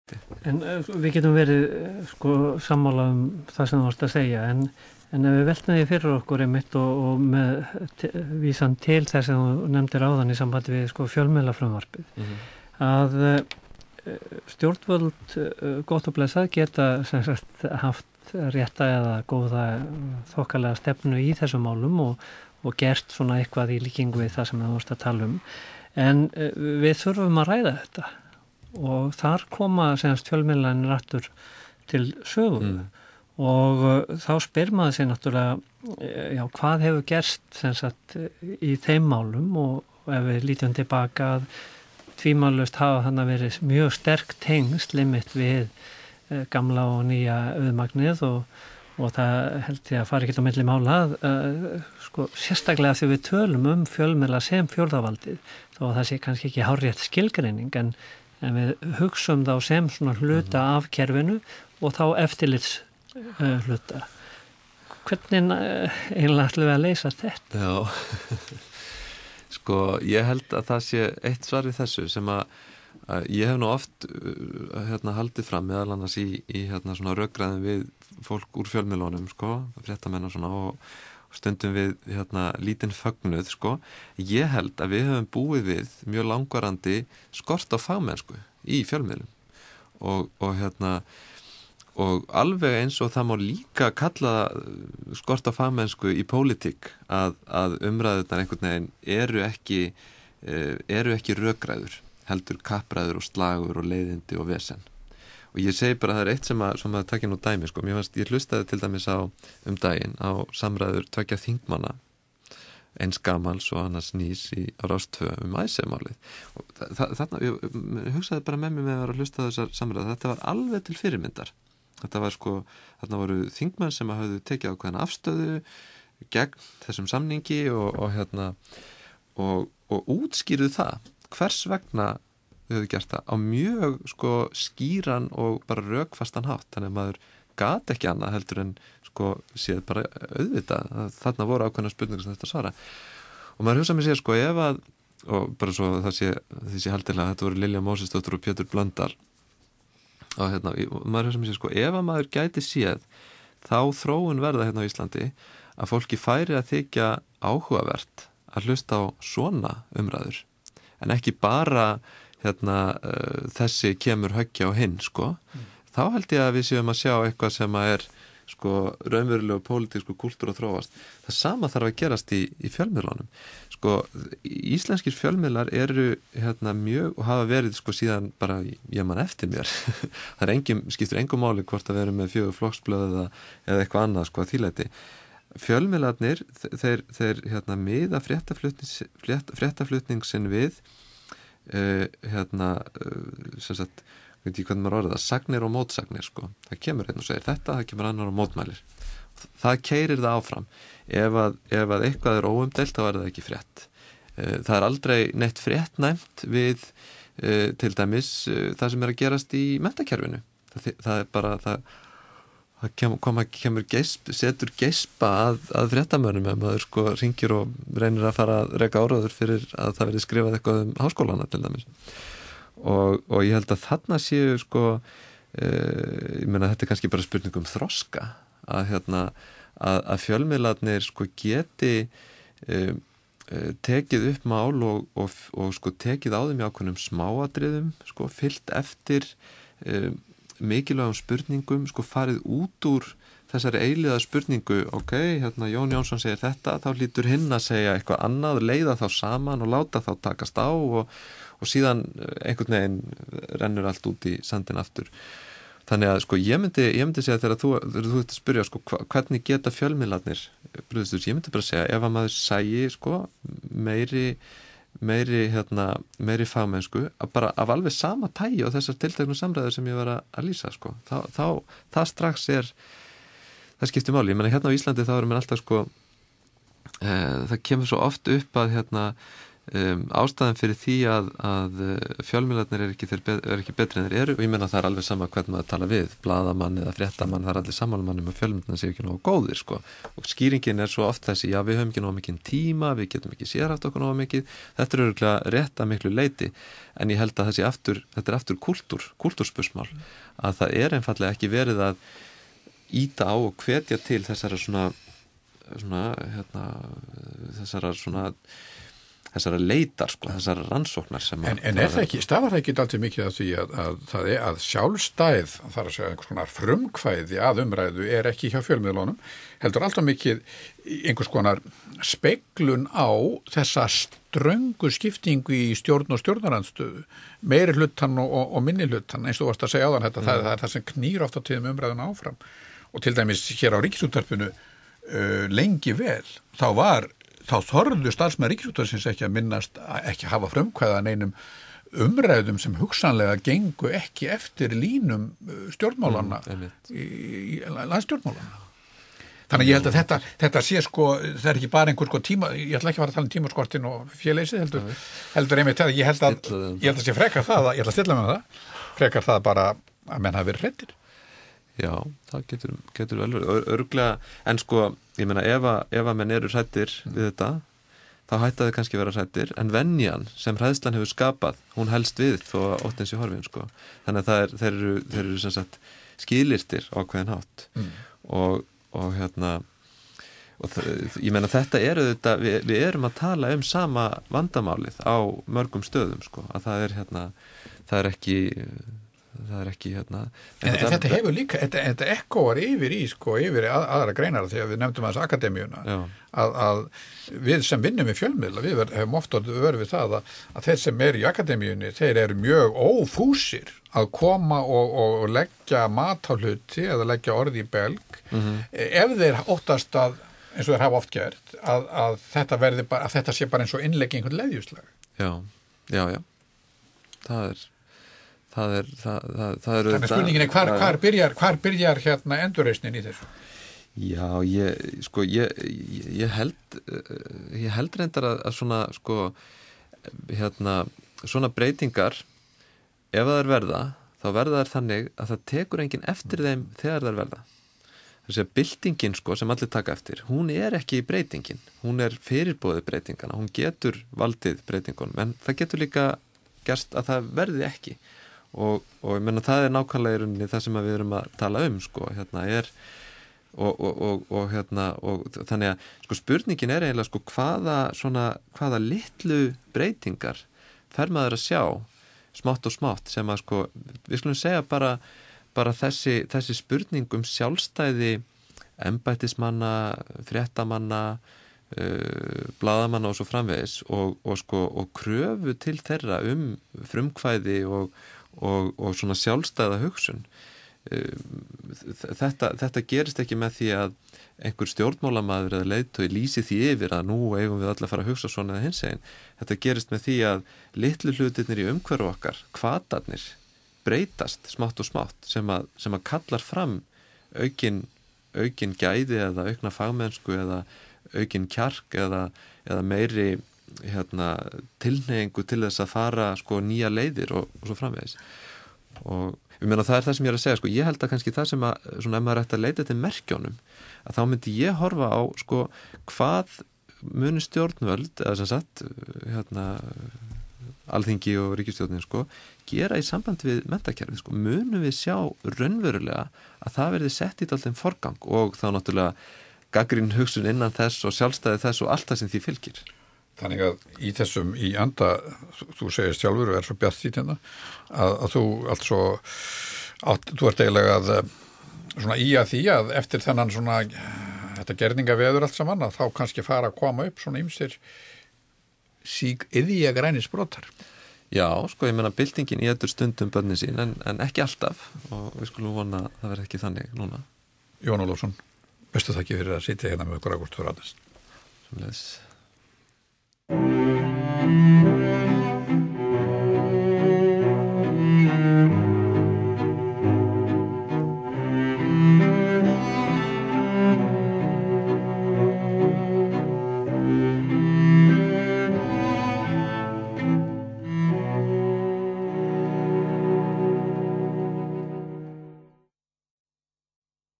hætti. En við getum verið sammála það sem þú varst að segja, en ef við veltum því fyrir okkur einmitt og með vísan til þess að þú nefndir áðan í sambandi við fjölmiðlafrumvarpið, að stjórnvöld gott og blessað geta sem sagt haft rétta eða góða þokkalega stefnu í þessum málum og gert svona eitthvað í líkingu við það sem þú varst að tala en við þurfum að ræða þetta og þar koma semst fjölmiðlarnir aftur til sögu og þá spyr maður sig náttúrulega hvað hefur gerst sem sagt í þeim málum og ef við lítum tilbaka að tvímælalaust hafa þannig verið mjög sterk tengsl einmitt við gamla og nýja auðmagnið og það held ég að fara ekkert á milli mála sérstaklega þegar við tölum fjölmiðla sem fjórðavaldið þó að það sé kannski ekki hárrétt skilgreining en við hugsum þá sem svona hluta af kerfinu og þá eftirlits hluta. Hvernig eiginlega ætlum við að leysa þetta? Já, ég held að það sé eitt svar við þessu sem að ég hef nú oft haldið fram meðal annars í svona rökræðum við fólk úr fjölmiðlunum, fréttamenn og svona og stundum við lítinn fögnuð, Ég held að við höfum búið við mjög langvarandi skort á fagmennsku í fjölmiðlum og alveg eins og það má líka kalla skort á fagmennsku í pólitík að umræðurnar einhvern veginn eru ekki rökræður, heldur kappræður og slagur og leiðindi og vesen. Og ég segi bara að það er eitt sem að taka nú dæmi, ég hlustaði til dæmis á daginn á samræður 2 þingmanna, eins gamals og annars nýs á Rás 2 Icesave-málið. Og þarna, ég hugsaði bara með mér með að vera að hlusta þessar samræður, þetta var alveg til fyrirmyndar. Þetta var þarna voru þingmenn sem hafðu tekið ákveðna afstöðu gegn þessum samningi og útskýrðu það hvers vegna þau hefðu gert það á mjög skýran og bara rökfastan hátt, þannig að maður gat ekki annað heldur en séð bara auðvitað að þarna voru ákveðna spurningar sem þetta svara og maður hugsa með sér ef að og bara svo það sé haldilega þetta voru Lilja Mósesdóttir og Pétur Blöndal og maður hugsa með sér ef að maður gæti séð þá þróun verða á Íslandi að fólki færi að þykja áhugavert að hlusta á svona umræður en ekki bara þessi kemur höggja á hinn þá held ég að við séum að sjá eitthvað sem að er raunverulegu pólitísku kúltúr að þróast. Það sama þarf að gerast í fjölmiðlunum. Íslenskir fjölmiðlar eru mjög og hafa verið síðan bara ég man eftir mér. Það skiptir engum máli hvort að vera með 4 flokksblöð eða eitthvað annað þýleiti. Fjölmiðlarnir þeir miða fréttaflutning sinn við sem sagt veit ég hvernig maður orðið það, sagnir og mótsagnir það kemur einn og segir þetta, það kemur annar og mótmælir það keyrir það áfram ef að eitthvað er óumdeilt þá er það ekki frétt það er aldrei neitt fréttnæmt við til dæmis það sem er að gerast í menntakerfinu það er bara setur geispa að fréttamönnum ef maður hringir og reynir að fara að reka áráður fyrir að það verði skrifað eitthvað háskólana til dæmis og ég held að þarna séu ég meina þetta er kannski bara spurning þroska að fjölmiðlarnir geti tekið upp mál og tekið á þeim í ákveðnum smáatriðum fylgt eftir mikilvægum spurningum farið út úr þessari eilíða spurningu Jón Jónsson segir þetta þá hlýtur hinn að segja eitthvað annað leiða þá saman og láta þá takast á og síðan einhvern veginn rennur allt út í sandin aftur þannig að ég myndi segja þegar þú ert að spyrja hvernig geta fjölmiðlarnir brugðist ég myndi bara segja ef að maður sæi meiri fagmennsku að bara af alveg sama tægi og þessar tilteknu samræður sem ég var að lýsa þá það strax það skiptir máli, ég meina á Íslandi þá erum við alltaf það kemur svo oft upp að ástæðan fyrir því að fjölmiðlarnir er ekki betri en þeir eru, og ég meina það er alveg sama hvernig maður tala við, blaðamann eða fréttamann, það er allir sammálmannum að fjölmiðlarnir séu ekki nógu góðir sko. Og skýringin er svo oft þessi, já við höfum ekki nógu mikið tíma, við getum ekki sérhaft okkur nógu mikið, þetta er örugglega rétt að miklu leyti, en ég held að þetta er aftur kúltúrspursmál, að það er einfallega ekki verið að ýta á og hvetja til þessara þessara leitar sko, þessara rannsóknar sem en er það ekki, stafar það ekki alltaf mikið af því að það er að sjálfstæð þar að segja einhvers konar frumkvæði að umræðu er ekki hjá fjölmiðlunum, heldur alltaf mikið einhvers konar speglun á þessa ströngu skiptingu í stjórn og stjórnarandstöðu, meiri hlutan og minni hlutan, eins og þú varst að segja áðan þetta, það er það sem knýr oft á tíðum umræðuna áfram, og til dæmis hér á Ríkisútvarpinu lengi vel, þá þorðu starfsmenn Ríkisútvarpsins ekki að minnast, ekki hafa frumkvæða neinum umræðum sem hugsanlega gengu ekki eftir línum stjórnmálanna í landsstjórnmálanna. Þannig að ég held að þetta sé sko, það er ekki bara einhver sko tíma, ég ætla ekki að fara að tala um tímaskortin og féleysið, heldur einmitt þetta, ég held að sé frekar það, ég ætla að stilla með það, frekar það bara að menn hafi verið hræddir. Já, það getur vel örglega, en sko, ég meina ef að menn eru hræddir við þetta, þá hætta þau kannski vera hræddir, en venjan sem hræðslan hefur skapað, hún helst við þó að óttins í horfin, sko. Þannig að þeir eru sem sagt skilyrtir á hvern hátt og ég meina þetta eru þetta, við erum að tala um sama vandamálið á mörgum stöðum, sko, að það er ekki en þetta hefur líka, þetta ekkóar yfir aðra greinar, því að við nefndum aðeins akademíuna, að við sem vinnum í fjölmiðla, við hefum ofta verið við það að þeir sem eru í akademíunni, þeir eru mjög ófúsir að koma og leggja mat á hluti eða leggja orði í belg, ef þeir óttast að, eins og þeir hafa oft gert, að þetta verði bara, að þetta sé bara eins og innleggi einhvern leðjuslag. Já. Það er Þannig spurningin er hvar byrjar hérna endurreisnin í þessu? Já, ég held reyndar að svona sko svona breytingar, ef það er verða, þá verða þær þannig að það tekur enginn eftir þeim þegar það er verða. Þessi að byltingin sko sem allir taka eftir, hún er ekki breytingin, hún er fyrirboðið breytingana, hún getur valdið breytingunum, en það getur líka gerst að það verði ekki. Og ég menna það er nákvæmlega í rauninni það sem við erum að tala um sko, og þannig að sko spurningin er eiginlega sko hvaða litlu breytingar fer maður að sjá smátt og smátt, sem að sko við skulum segja bara þessi spurning sjálfstæði embættismanna, fréttamanna, blaðamanna og svo framvegis og kröfu til þeirra frumkvæði og svona sjálfstæða hugsun. Þetta gerist ekki með því að einhver stjórnmálamaður eða leiðtogi lýsi því yfir að nú eigum við alla að fara að hugsa svona eða hinsegin. Þetta gerist með því að litlu hlutirnir í umhverfu okkar, hvatarnir, breytast smátt og smátt sem að kallar fram aukin gæði eða aukna fagmennsku eða aukin kjark eða meiri tilhneigingu til þess að fara sko nýja leiðir og svo framvegis. Og ég meina það er það sem ég er að segja sko, ég held að kannski það sem að svona ef maður ætti að leita til merkjónum, að þá myndi ég horfa á sko hvað muni stjórnvöld eða sem sagt Alþingi og ríkisstjórnin sko gera í samband við menntakerfið sko, munum við sjá raunverulega að það verði sett í dálítinn forgang og þá náttúrulega gagnrýn hugsun innan þess og sjálfstæði þess og allt það sem því fylgir. Þannig að í þessum, í anda, þú segir sjálfur og er svo bjart í þetta, að þú altså, þú ert eiginlega að svona í að því að eftir þennan svona, þetta gerningaveður allt saman, að þá kannski fara að koma upp svona ýmsir yðja grænisbrotar. Já, sko, ég meina byltingin í þetta stundum börnin sín, en ekki alltaf og við skulum vona að það verði ekki þannig núna. Jón Ólafsson, bestu þakki fyrir að sitja hérna með okkur Ágúst Þór Árnason. Sömuleiðis.